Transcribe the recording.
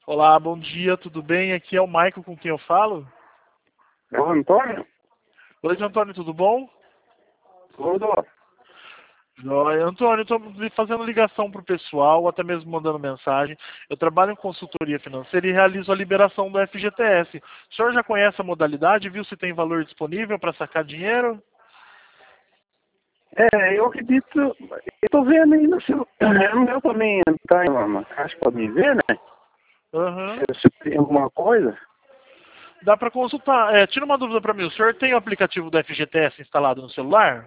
Olá, bom dia, tudo bem? Aqui é o Maicon com quem eu falo. É o Antônio? Oi, Antônio, tudo bom? Tudo. Joia. Antônio, estou fazendo ligação para o pessoal, ou até mesmo mandando mensagem. Eu trabalho em consultoria financeira e realizo a liberação do FGTS. O senhor já conhece a modalidade? Viu se tem valor disponível para sacar dinheiro? Eu acredito, eu tô vendo aí no seu. No meu também tá em uma caixa pra me ver, né? Aham. Se tem alguma coisa. Dá para consultar. Tira uma dúvida para mim. O senhor tem o aplicativo do FGTS instalado no celular?